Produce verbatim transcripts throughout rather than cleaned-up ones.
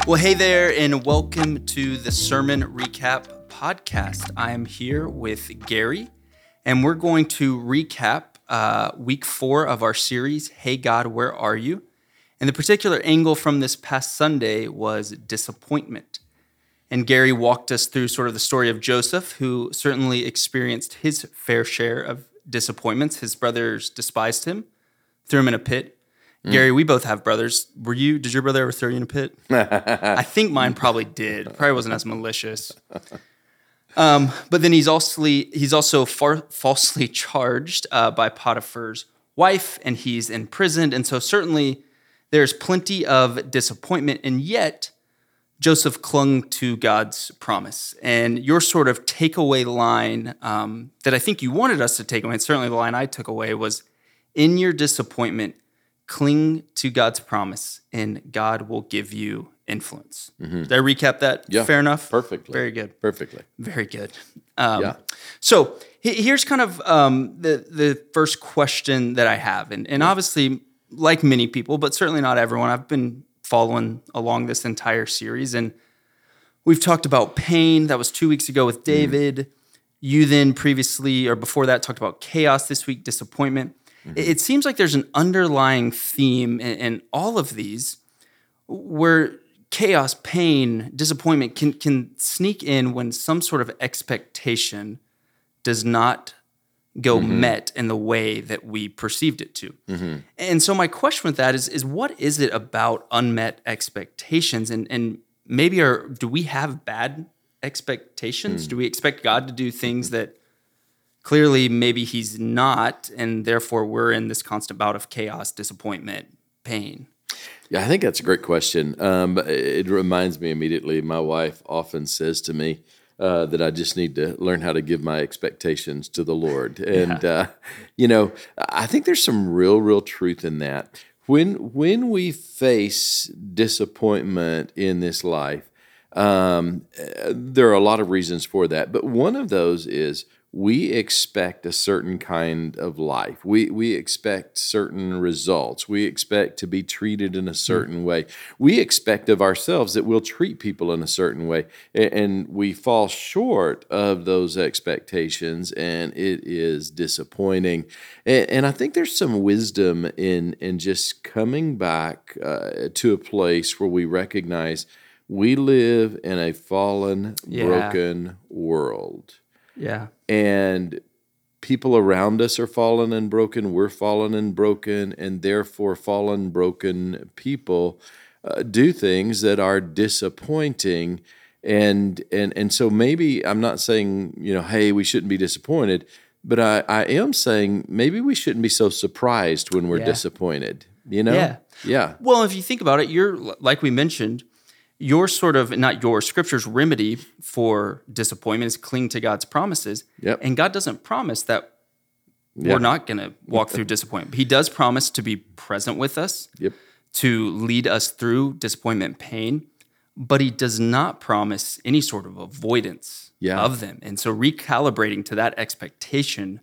Well, hey there, and welcome to the Sermon Recap Podcast. I am here with Gary, and we're going to recap uh, week four of our series, Hey God, Where Are You? And the particular angle from this past Sunday was disappointment. And Gary walked us through sort of the story of Joseph, who certainly experienced his fair share of disappointments. His brothers despised him, threw him in a pit. Mm. Gary, we both have brothers. Were you? Did your brother ever throw you in a pit? I think mine probably did. Probably wasn't as malicious. Um, but then he's also he's also far, falsely charged uh, by Potiphar's wife, and he's imprisoned. And so certainly there's plenty of disappointment, and yet Joseph clung to God's promise. And your sort of takeaway line um, that I think you wanted us to take away, and certainly the line I took away, was, in your disappointment, cling to God's promise, and God will give you influence. Mm-hmm. Did I recap that? Yeah, fair enough? Perfectly. Very good. Perfectly. Very good. Um, yeah. So here's kind of um, the, the first question that I have. And, and obviously, like many people, but certainly not everyone, I've been following along this entire series. And we've talked about pain. That was two weeks ago with David. Mm. You then previously, or before that, talked about chaos. This week, disappointment. Mm-hmm. It seems like there's an underlying theme in, in all of these where chaos, pain, disappointment can, can sneak in when some sort of expectation does not go mm-hmm. met in the way that we perceived it to. Mm-hmm. And so my question with that is, is what is it about unmet expectations? And, and maybe are, do we have bad expectations? Mm. Do we expect God to do things that clearly maybe he's not, and therefore we're in this constant bout of chaos, disappointment, pain? Yeah, I think that's a great question. Um, it reminds me immediately, my wife often says to me uh, that I just need to learn how to give my expectations to the Lord. And, yeah. uh, you know, I think there's some real, real truth in that. When, when we face disappointment in this life, um, there are a lot of reasons for that. But one of those is we expect a certain kind of life. We we expect certain results. We expect to be treated in a certain mm. way. We expect of ourselves that we'll treat people in a certain way. And we fall short of those expectations, and it is disappointing. And, and I think there's some wisdom in, in just coming back uh, to a place where we recognize we live in a fallen, yeah. broken world. Yeah. And people around us are fallen and broken. We're fallen and broken. And therefore, fallen, broken people uh, do things that are disappointing. And, and, and so maybe I'm not saying, you know, hey, we shouldn't be disappointed. But I, I am saying maybe we shouldn't be so surprised when we're yeah. disappointed. You know? Yeah. Yeah. Well, if you think about it, you're, like we mentioned, your sort of, not your, Scripture's remedy for disappointment is cling to God's promises. Yep. And God doesn't promise that yep. we're not going to walk through disappointment. He does promise to be present with us, yep. to lead us through disappointment, pain, but he does not promise any sort of avoidance yeah. of them. And so recalibrating to that expectation,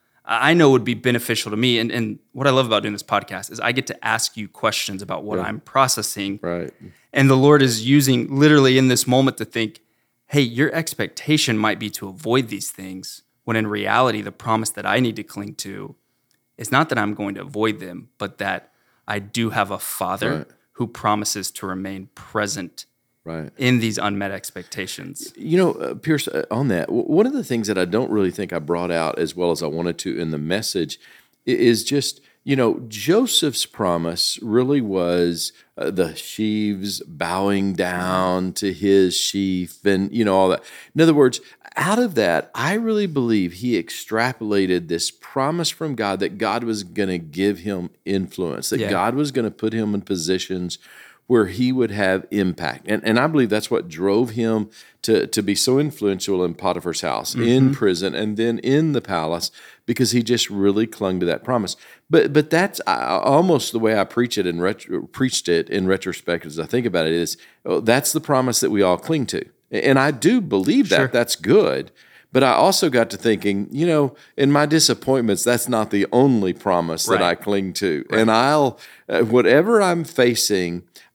I know would be beneficial to me. And, and what I love about doing this podcast is I get to ask you questions about what yeah. I'm processing. Right. And the Lord is using literally in this moment to think, hey, your expectation might be to avoid these things, when in reality, the promise that I need to cling to is not that I'm going to avoid them, but that I do have a Father right. who promises to remain present right. in these unmet expectations. You know, uh, Pierce, uh, on that, one of the things that I don't really think I brought out as well as I wanted to in the message is just, you know, Joseph's promise really was uh, the sheaves bowing down to his sheaf and, you know, all that. In other words, out of that, I really believe he extrapolated this promise from God that God was going to give him influence, that yeah. God was going to put him in positions where he would have impact. And and I believe that's what drove him to, to be so influential in Potiphar's house, mm-hmm. in prison, and then in the palace, because he just really clung to that promise. But but that's I, almost the way I preach it and retro, preached it in retrospect as I think about it is, oh, that's the promise that we all cling to. And I do believe that. Sure. That's good. But I also got to thinking, you know, in my disappointments, that's not the only promise right. that I cling to. Right. And I'll, uh, whatever I'm facing,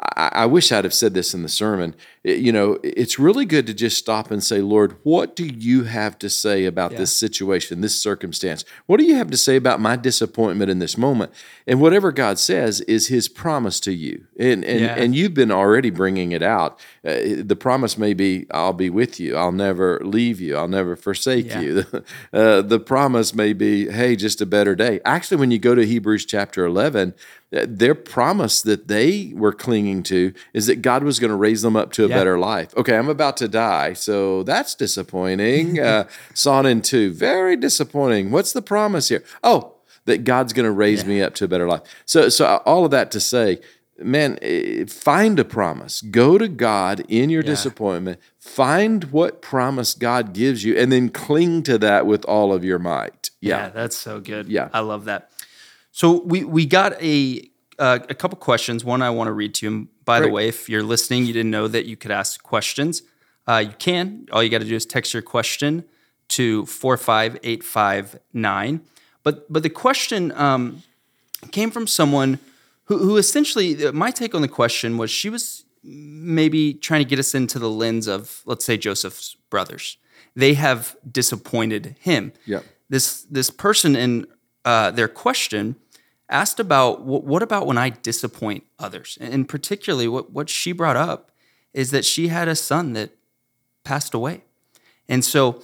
I, I wish I'd have said this in the sermon. It- you know, it's really good to just stop and say, Lord, what do you have to say about Yeah. this situation, this circumstance? What do you have to say about my disappointment in this moment? And whatever God says is his promise to you. And and, Yeah. and you've been already bringing it out. Uh, the promise may be, I'll be with you. I'll never leave you. I'll never forsake Yeah. you. Uh, the promise may be, hey, just a better day. Actually, when you go to Hebrews chapter eleven, uh, their promise that they were clinging to is that God was going to raise them up to a Yeah. better life. Okay, I'm about to die, so that's disappointing. uh, Sonnet two, very disappointing. What's the promise here? Oh, that God's going to raise Yeah. me up to a better life. So, so all of that to say, man, eh, find a promise. Go to God in your Yeah. disappointment. Find what promise God gives you, and then cling to that with all of your might. Yeah, Yeah, that's so good. Yeah. I love that. So we we got a uh, a couple questions. One I want to read to you. And by the Great. way, if you're listening, you didn't know that you could ask questions. Uh, you can. All you got to do is text your question to four five eight five nine. But but the question um, came from someone who who essentially, my take on the question was, she was maybe trying to get us into the lens of, let's say, Joseph's brothers. They have disappointed him. Yeah. This this person in uh, their question asked about what, what about when I disappoint others, and particularly what what she brought up is that she had a son that passed away, and so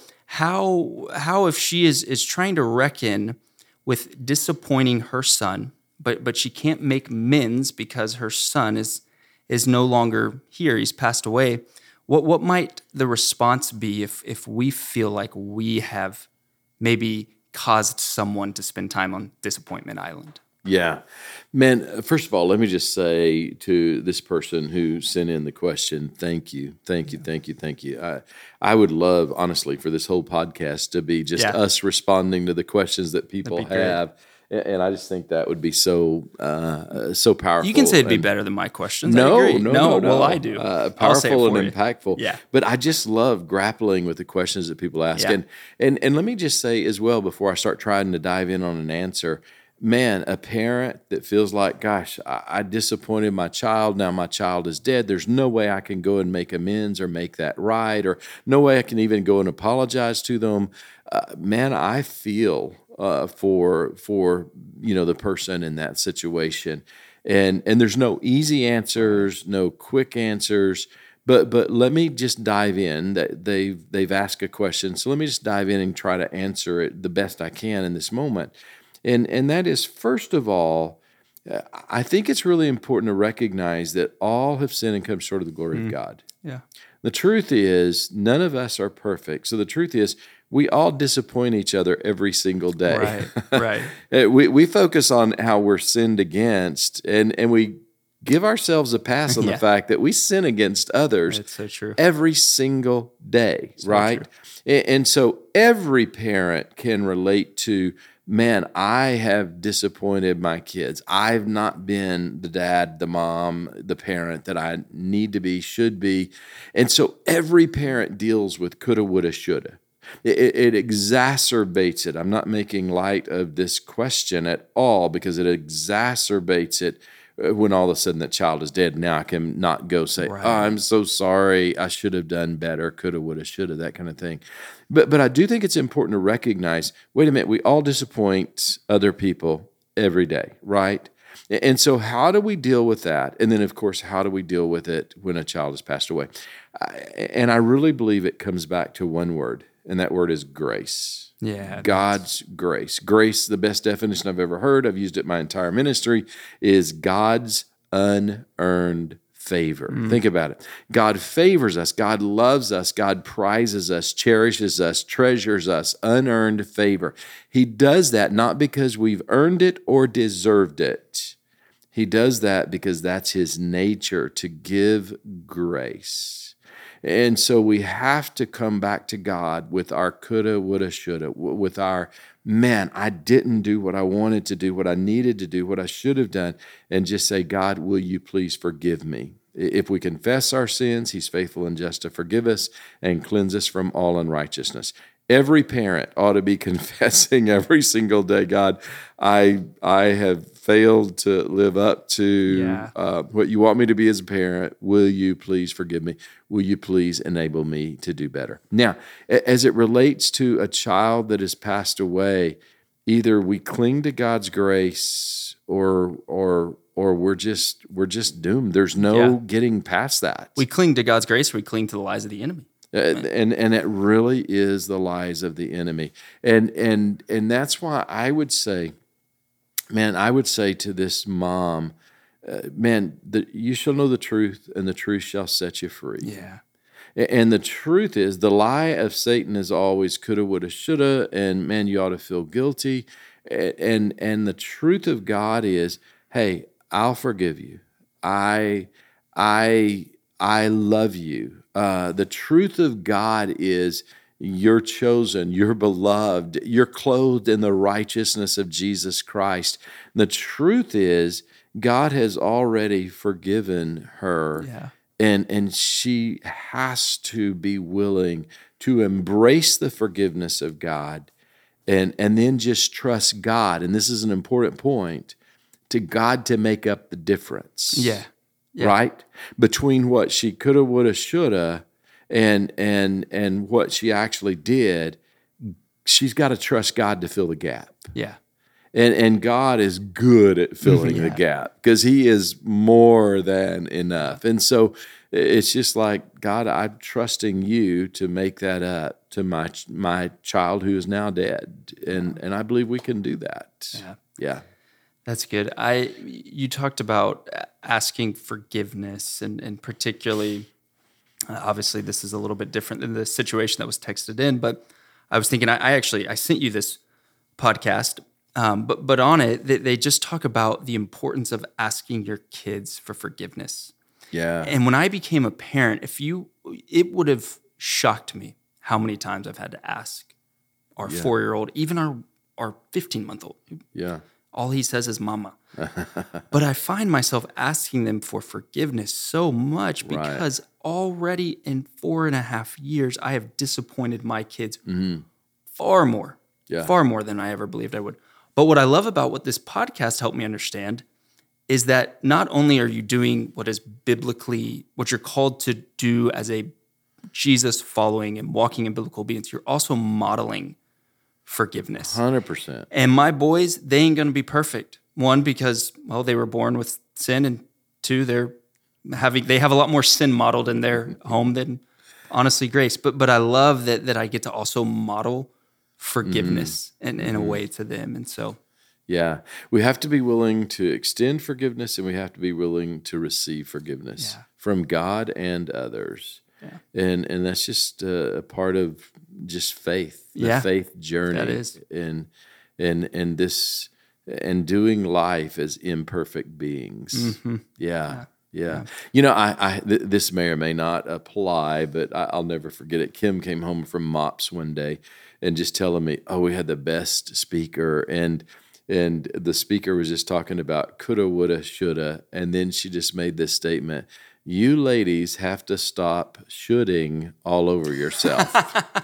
how how if she is is trying to reckon with disappointing her son, but but she can't make amends because her son is is no longer here, he's passed away. What what might the response be if if we feel like we have maybe caused someone to spend time on Disappointment Island? Yeah. Man, first of all, let me just say to this person who sent in the question, thank you, thank you, thank you, thank you. I, I would love, honestly, for this whole podcast to be just Yeah. us responding to the questions that people That'd be great. have. A- And I just think that would be so uh, so powerful. You can say it'd be and- better than my questions. I No, agree. no, no, no. Well, I do. Uh, I'll say it powerful for and you. impactful. Yeah. But I just love grappling with the questions that people ask. Yeah. And, and and let me just say as well, before I start trying to dive in on an answer, man, a parent that feels like, gosh, I, I disappointed my child. Now my child is dead. There's no way I can go and make amends or make that right, or no way I can even go and apologize to them. Uh, man, I feel uh, for for you know the person in that situation, and and there's no easy answers, no quick answers. But but let me just dive in. That they've they've asked a question, so let me just dive in and try to answer it the best I can in this moment. And and that is, first of all, uh, I think it's really important to recognize that all have sinned and come short of the glory of God. Yeah. The truth is, none of us are perfect. So the truth is, we all disappoint each other every single day. Right. Right. Uh, we we focus on how we're sinned against, and and we give ourselves a pass on Yeah. the fact that we sin against others It's so true. every single day, right? And, and so every parent can relate to, man, I have disappointed my kids. I've not been the dad, the mom, the parent that I need to be, should be. And so every parent deals with coulda, woulda, shoulda. It, it, it exacerbates it. I'm not making light of this question at all, because it exacerbates it when all of a sudden that child is dead. Now I can not go say, Right. oh, I'm so sorry, I should have done better, coulda, woulda, shoulda, that kind of thing. But but I do think it's important to recognize, wait a minute, we all disappoint other people every day, right? And so how do we deal with that? And then, of course, how do we deal with it when a child has passed away? I- And I really believe it comes back to one word, and that word is grace. Yeah. God's grace. Grace, the best definition I've ever heard, I've used it my entire ministry, is God's unearned favor. Think about it. God favors us. God loves us. God prizes us, cherishes us, treasures us, unearned favor. He does that not because we've earned it or deserved it. He does that because that's his nature, to give grace. And so we have to come back to God with our coulda, woulda, shoulda, with our, man, I didn't do what I wanted to do, what I needed to do, what I should have done, and just say, God, will you please forgive me? If we confess our sins, he's faithful and just to forgive us and cleanse us from all unrighteousness. Every parent ought to be confessing every single day, God, I I have failed to live up to Yeah. uh, what you want me to be as a parent. Will you please forgive me? Will you please enable me to do better? Now, a- as it relates to a child that has passed away, either we cling to God's grace or or or we're just we're just doomed. There's no Yeah. getting past that. We cling to God's grace, or we cling to the lies of the enemy. Uh, and and it really is the lies of the enemy, and and and that's why I would say, man, I would say to this mom, uh, man, the, you shall know the truth, and the truth shall set you free. Yeah. A- And the truth is, the lie of Satan is always coulda, woulda, shoulda, and man, you ought to feel guilty. A- And and the truth of God is, hey, I'll forgive you. I I I love you. Uh, the truth of God is you're chosen, you're beloved, you're clothed in the righteousness of Jesus Christ. The truth is God has already forgiven her, Yeah. and and she has to be willing to embrace the forgiveness of God, and and then just trust God. And this is an important point, to God to make up the difference. Yeah. Yeah. Right? Between what she coulda, woulda, shoulda, and and and what she actually did, she's got to trust God to fill the gap. Yeah. And and God is good at filling the Yeah. gap because He is more than enough. And so it's just like, God, I'm trusting you to make that up to my my child who is now dead. And and I believe we can do that. Yeah. Yeah. That's good. I you talked about asking forgiveness, and and particularly, uh, obviously, this is a little bit different than the situation that was texted in. But I was thinking, I, I actually I sent you this podcast, um, but but on it they, they just talk about the importance of asking your kids for forgiveness. Yeah. And when I became a parent, if you, it would have shocked me how many times I've had to ask our Yeah. four-year-old, even our our fifteen-month-old. Yeah. All he says is mama. But I find myself asking them for forgiveness so much Right. because already in four and a half years, I have disappointed my kids far more, Yeah. far more than I ever believed I would. But what I love about what this podcast helped me understand is that not only are you doing what is biblically, what you're called to do as a Jesus following and walking in biblical obedience, you're also modeling forgiveness. one hundred percent. And my boys, they ain't going to be perfect. One, because, well, they were born with sin, and two, they're having they have a lot more sin modeled in their home than honestly grace. But but I love that that I get to also model forgiveness in, in a way to them. And so Yeah. We have to be willing to extend forgiveness, and we have to be willing to receive forgiveness Yeah. from God and others. Yeah. And and that's just a, a part of just faith, the Yeah. faith journey. That is. And and and this and doing life as imperfect beings. Mm-hmm. Yeah. Yeah. You know, I, I th- this may or may not apply, but I, I'll never forget it. Kim came home from MOPS one day and just telling me, "Oh, we had the best speaker," and and the speaker was just talking about coulda, woulda, shoulda, and then she just made this statement: "You ladies have to stop shoulding all over yourself."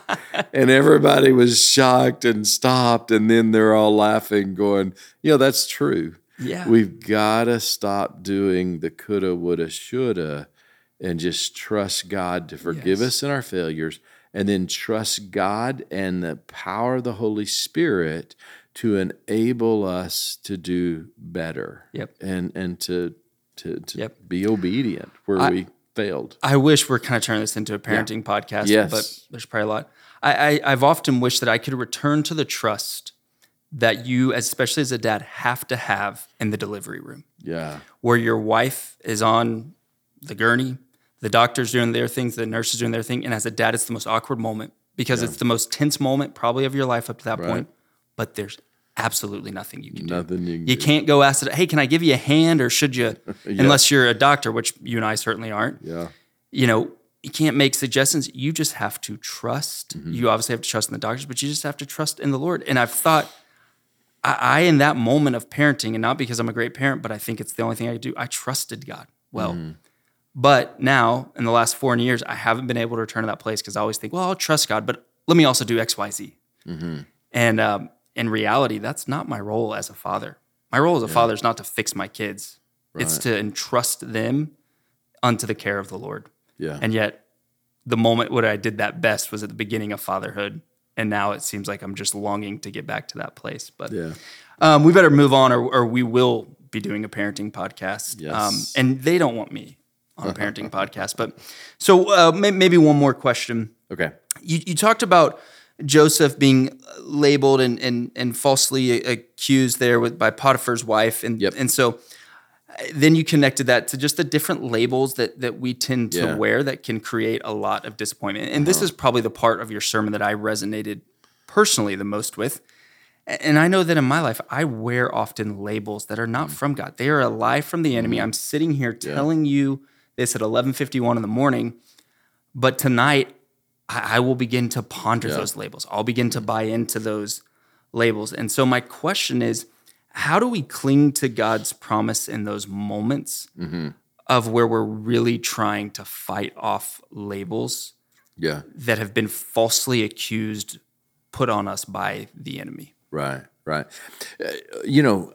And everybody was shocked and stopped, and then they're all laughing, going, "You know, that's true." Yeah. We've got to stop doing the coulda, woulda, shoulda, and just trust God to forgive Yes. us in our failures, and then trust God and the power of the Holy Spirit to enable us to do better. Yep. And and to to to Yep. be obedient where I- we failed. I wish we're kind of turning this into a parenting podcast, Yes. but there's probably a lot. I, I, I've often wished that I could return to the trust that you, especially as a dad, have to have in the delivery room, Yeah. where your wife is on the gurney, the doctor's doing their things, the nurse is doing their thing, and as a dad, it's the most awkward moment because it's the most tense moment probably of your life up to that Right. point, but there's absolutely nothing you can do. Nothing you can You do. can't go ask it, hey, can I give you a hand, or should you, unless you're a doctor, which you and I certainly aren't. Yeah. You know, you can't make suggestions. You just have to trust. Mm-hmm. You obviously have to trust in the doctors, but you just have to trust in the Lord. And I've thought, I, I in that moment of parenting, and not because I'm a great parent, but I think it's the only thing I could do, I trusted God well. Mm-hmm. But now, in the last four years, I haven't been able to return to that place because I always think, well, I'll trust God. But let me also do X, Y, Z. Mm-hmm. And um, in reality, that's not my role as a father. My role as a yeah. father is not to fix my kids. Right. It's to entrust them unto the care of the Lord. Yeah. And yet, the moment when I did that best was at the beginning of fatherhood. And now it seems like I'm just longing to get back to that place. But yeah. um, we better move on, or, or we will be doing a parenting podcast. Yes. Um, and they don't want me on a parenting podcast. But so uh, may, maybe one more question. Okay. You, you talked about Joseph being labeled and and, and falsely accused there with, by Potiphar's wife. And, yep. and so then you connected that to just the different labels that that we tend to yeah. wear that can create a lot of disappointment. And uh-huh. this is probably the part of your sermon that I resonated personally the most with. And I know that in my life, I wear often labels that are not from God. They are a lie from the enemy. Mm-hmm. I'm sitting here telling yeah. you this at eleven fifty-one in the morning, but tonight I, I will begin to ponder yeah. those labels. I'll begin to buy into those labels. And so my question is, how do we cling to God's promise in those moments mm-hmm. of where we're really trying to fight off labels yeah. that have been falsely accused, put on us by the enemy? Right, right. Uh, you know,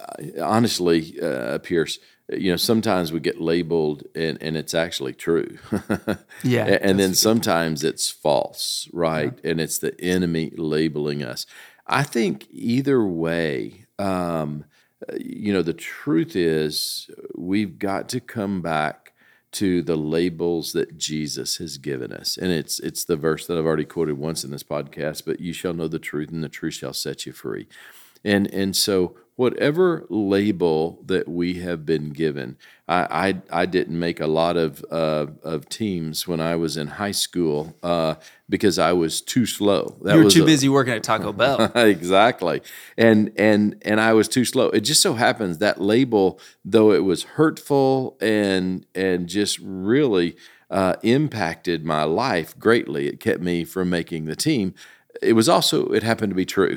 honestly, uh, Pierce, you know, sometimes we get labeled and, and it's actually true. yeah. And then sometimes it's false, right? Yeah. And it's the enemy labeling us. I think either way, um, you know, the truth is we've got to come back to the labels that Jesus has given us. And it's it's the verse that I've already quoted once in this podcast, but you shall know the truth and the truth shall set you free. And and so whatever label that we have been given, I I, I didn't make a lot of uh, of teams when I was in high school uh, because I was too slow. That you were was too a, busy working at Taco Bell. Exactly. And and and I was too slow. It just so happens that label, though it was hurtful and and just really uh, impacted my life greatly, it kept me from making the team. It was also, it happened to be true.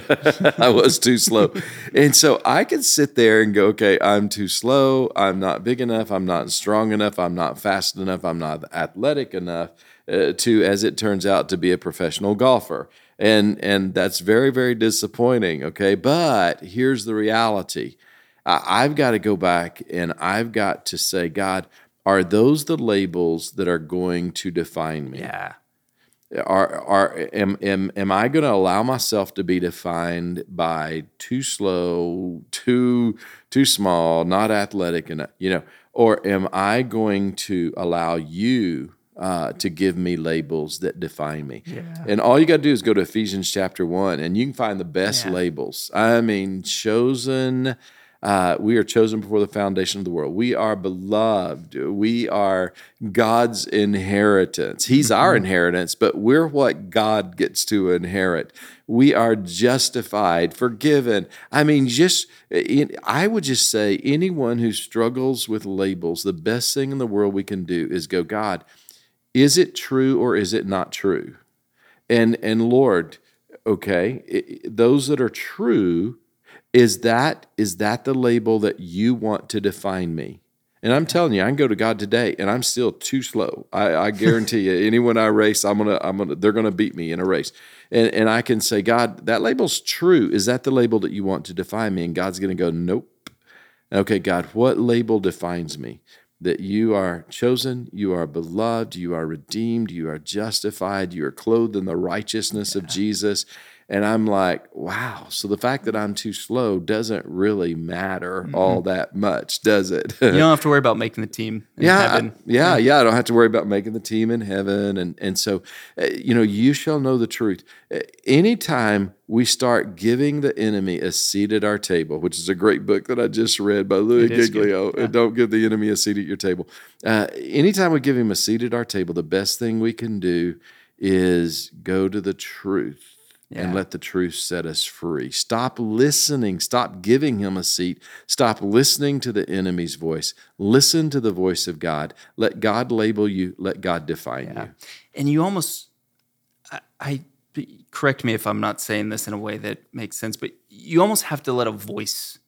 I was too slow. And so I could sit there and go, okay, I'm too slow. I'm not big enough. I'm not strong enough. I'm not fast enough. I'm not athletic enough uh, to, as it turns out, to be a professional golfer. And, and that's very, very disappointing. Okay. But here's the reality. I, I've got to go back and I've got to say, God, are those the labels that are going to define me? Yeah. Are are am am am I going to allow myself to be defined by too slow, too too small, not athletic enough, you know, or am I going to allow you uh, to give me labels that define me? Yeah. And all you got to do is go to Ephesians chapter one, and you can find the best yeah. labels. I mean, chosen. Uh, we are chosen before the foundation of the world. We are beloved. We are God's inheritance. He's our inheritance, but we're what God gets to inherit. We are justified, forgiven. I mean, just I would just say anyone who struggles with labels, the best thing in the world we can do is go, God, is it true or is it not true? And and Lord, okay, it, those that are true, Is that is that the label that you want to define me? And I'm telling you, I can go to God today, and I'm still too slow. I, I guarantee you, anyone I race, I'm gonna, I'm gonna, they're gonna beat me in a race. And and I can say, God, that label's true. Is that the label that you want to define me? And God's gonna go, nope. Okay, God, what label defines me? That you are chosen, you are beloved, you are redeemed, you are justified, you are clothed in the righteousness yeah. of Jesus. And I'm like, wow. So the fact that I'm too slow doesn't really matter mm-hmm. all that much, does it? You don't have to worry about making the team in yeah, heaven. I, yeah, yeah. I don't have to worry about making the team in heaven. And and so, uh, you know, you shall know the truth. Uh, anytime we start giving the enemy a seat at our table, which is a great book that I just read by Louis Giglio, yeah. Don't give the enemy a seat at your table. Uh, anytime we give him a seat at our table, the best thing we can do is go to the truth. Yeah. And let the truth set us free. Stop listening. Stop giving him a seat. Stop listening to the enemy's voice. Listen to the voice of God. Let God label you. Let God define yeah. you. And you almost, I, I, correct me if I'm not saying this in a way that makes sense, but you almost have to let a voice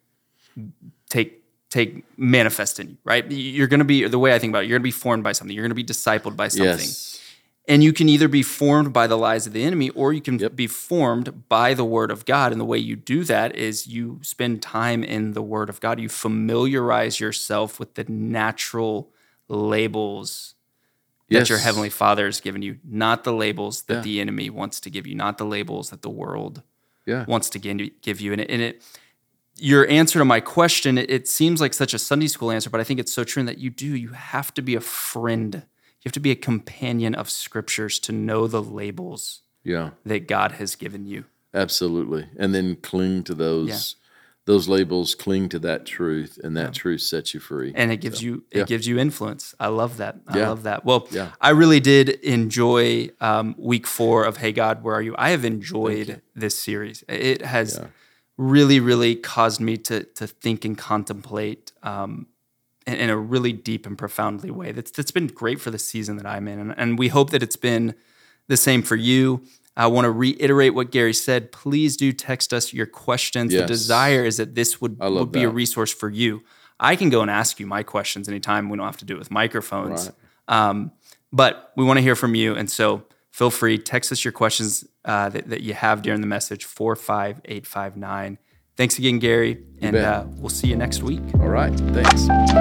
take take manifest in you, right? You're going to be, the way I think about it, you're going to be formed by something. You're going to be discipled by something. Yes. And you can either be formed by the lies of the enemy, or you can Yep. be formed by the Word of God. And the way you do that is you spend time in the Word of God. You familiarize yourself with the natural labels Yes. that your Heavenly Father has given you, not the labels that Yeah. the enemy wants to give you, not the labels that the world Yeah. wants to gi- give you. And it, and it, your answer to my question, it, it seems like such a Sunday school answer, but I think it's so true in that you do. You have to be a friend. You have to be a companion of scriptures to know the labels Yeah. that God has given you. Absolutely. And then cling to those those labels, cling to that truth, and that truth sets you free. And it gives you it yeah. gives you influence. I love that. I Yeah. love that. Well, Yeah. I really did enjoy um, week four of Hey God, Where Are You? I have enjoyed this series. It has Yeah. really, really caused me to to think and contemplate um, in, in a really deep and profoundly way. That's that's been great for the season that I'm in, and, and we hope that it's been the same for you. I want to reiterate what Gary said. Please do text us your questions. The Yes. desire is that this would, I love would be a that. resource for you. I can go and ask you my questions anytime. We don't have to do it with microphones. Right. Um, but we want to hear from you. And so feel free, text us your questions uh, that, that you have during the message, four five eight five nine. Thanks again, Gary. And bet. uh, we'll see you next week. All right. Thanks.